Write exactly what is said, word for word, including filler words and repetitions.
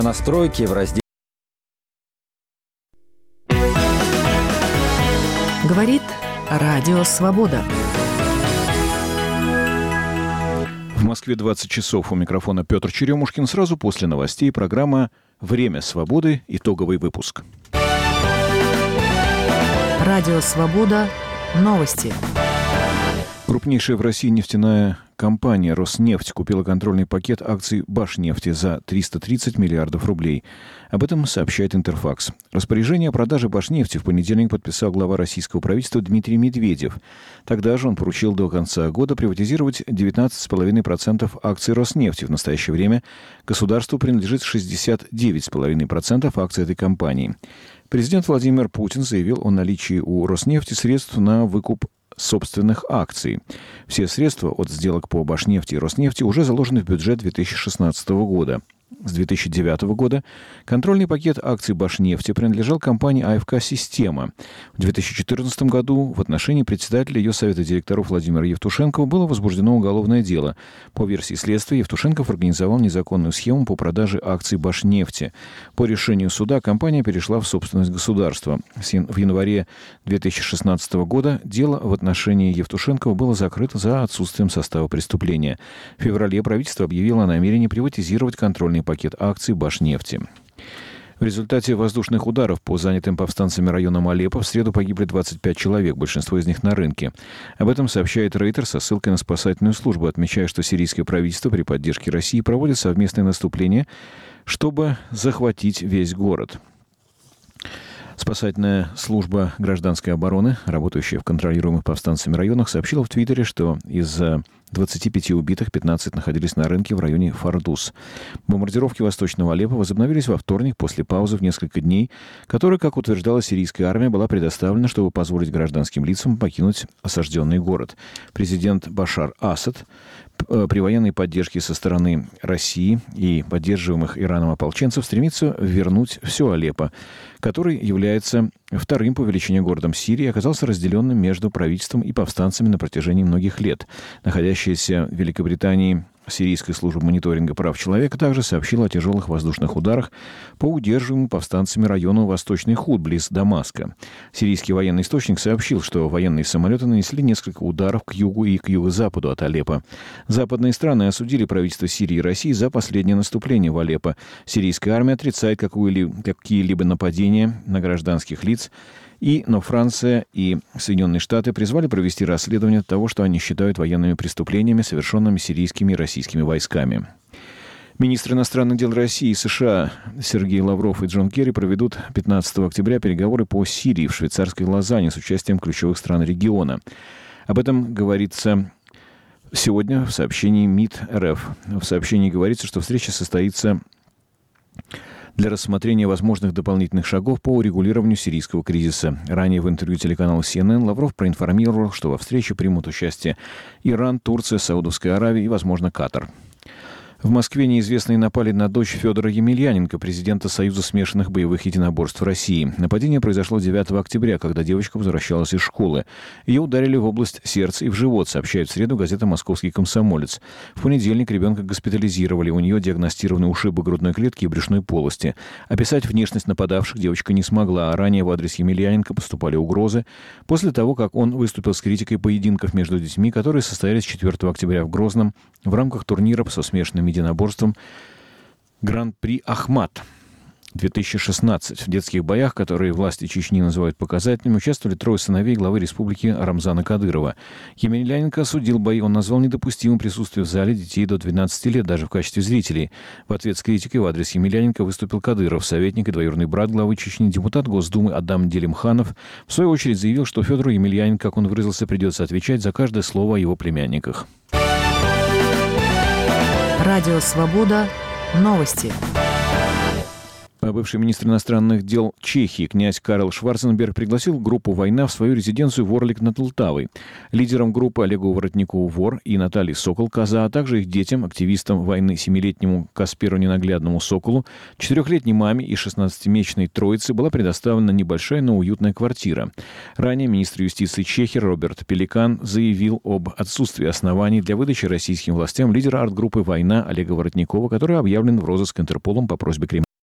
Настройки в разделе Говорит Радио Свобода. В Москве двадцать часов. У микрофона Петр Черемушкин. Сразу после новостей программа «Время свободы». Итоговый выпуск. Радио Свобода. Новости. Крупнейшая в России нефтяная компания «Роснефть» купила контрольный пакет акций «Башнефти» за триста тридцать миллиардов рублей. Об этом сообщает «Интерфакс». Распоряжение о продаже «Башнефти» в понедельник подписал глава российского правительства Дмитрий Медведев. Тогда же он поручил до конца года приватизировать девятнадцать целых пять десятых процента акций «Роснефти». В настоящее время государству принадлежит шестьдесят девять целых пять десятых процента акций этой компании. Президент Владимир Путин заявил о наличии у «Роснефти» средств на выкуп собственных акций. Все средства от сделок по «Башнефти» и «Роснефти» уже заложены в бюджет две тысячи шестнадцатого года. С две тысячи девятого года контрольный пакет акций «Башнефти» принадлежал компании «АФК Система». В две тысячи четырнадцатом году в отношении председателя ее совета директоров Владимира Евтушенкова было возбуждено уголовное дело. По версии следствия, Евтушенков организовал незаконную схему по продаже акций «Башнефти». По решению суда компания перешла в собственность государства. В январе две тысячи шестнадцатого года дело в отношении Евтушенкова было закрыто за отсутствием состава преступления. В феврале правительство объявило о намерении приватизировать контрольный пакет акций «Башнефти». В результате воздушных ударов по занятым повстанцами районам Алеппо в среду погибли двадцать пять человек, большинство из них на рынке. Об этом сообщает Рейтер со ссылкой на спасательную службу, отмечая, что сирийское правительство при поддержке России проводит совместное наступление, чтобы захватить весь город. Спасательная служба гражданской обороны, работающая в контролируемых повстанцами районах, сообщила в Твиттере, что из двадцати пяти убитых пятнадцать находились на рынке в районе Фардус. Бомбардировки восточного Алеппо возобновились во вторник после паузы в несколько дней, которая, как утверждала сирийская армия, была предоставлена, чтобы позволить гражданским лицам покинуть осажденный город. Президент Башар Асад при военной поддержке со стороны России и поддерживаемых Ираном ополченцев стремится вернуть все Алеппо, который является вторым по величине городом Сирии, оказался разделенным между правительством и повстанцами на протяжении многих лет. Находящаяся в Великобритании Сирийская служба мониторинга прав человека также сообщила о тяжелых воздушных ударах по удерживаемому повстанцами району Восточный Худ, близ Дамаска. Сирийский военный источник сообщил, что военные самолеты нанесли несколько ударов к югу и к юго-западу от Алеппо. Западные страны осудили правительство Сирии и России за последнее наступление в Алеппо. Сирийская армия отрицает какие-либо нападения на гражданских лиц. И, но Франция и Соединенные Штаты призвали провести расследование того, что они считают военными преступлениями, совершенными сирийскими и российскими войсками. Министры иностранных дел России и США Сергей Лавров и Джон Керри проведут пятнадцатого октября переговоры по Сирии в швейцарской Лозанне с участием ключевых стран региона. Об этом говорится сегодня в сообщении МИД РФ. В сообщении говорится, что встреча состоится для рассмотрения возможных дополнительных шагов по урегулированию сирийского кризиса. Ранее в интервью телеканалу Си Эн Эн Лавров проинформировал, что во встрече примут участие Иран, Турция, Саудовская Аравия и, возможно, Катар. В Москве неизвестные напали на дочь Федора Емельяненко, президента Союза смешанных боевых единоборств России. Нападение произошло девятого октября, когда девочка возвращалась из школы. Ее ударили в область сердца и в живот, сообщает в среду газета «Московский комсомолец». В понедельник ребенка госпитализировали. У нее диагностированы ушибы грудной клетки и брюшной полости. Описать внешность нападавших девочка не смогла, а ранее в адрес Емельяненко поступали угрозы после того, как он выступил с критикой поединков между детьми, которые состоялись четвертого октября в Грозном в рамках турнира со смешанными единоборством Гран-при Ахмат две тысячи шестнадцать. В детских боях, которые власти Чечни называют показательными, участвовали трое сыновей главы республики Рамзана Кадырова. Емельяненко осудил бои. Он назвал недопустимым присутствие в зале детей до двенадцати лет, даже в качестве зрителей. В ответ с критикой в адрес Емельяненко выступил Кадыров, советник и двоюродный брат главы Чечни, депутат Госдумы Адам Делимханов. В свою очередь заявил, что Федору Емельяненко, как он выразился, придется отвечать за каждое слово о его племянниках. Радио «Свобода». Новости. Бывший министр иностранных дел Чехии князь Карл Шварценберг пригласил группу «Война» в свою резиденцию в Орлик над Лтавой. Лидерам группы Олегу Воротникову «Вор» и Наталье Сокол-Коза, а также их детям, активистам «Войны», семилетнему Касперу Ненаглядному Соколу, четырехлетней маме и шестнадцатимесячной троице была предоставлена небольшая, но уютная квартира. Ранее министр юстиции Чехии Роберт Пеликан заявил об отсутствии оснований для выдачи российским властям лидера арт-группы «Война» Олега Воротникова, который объявлен в розыск Интерполом по просьбе Кремля.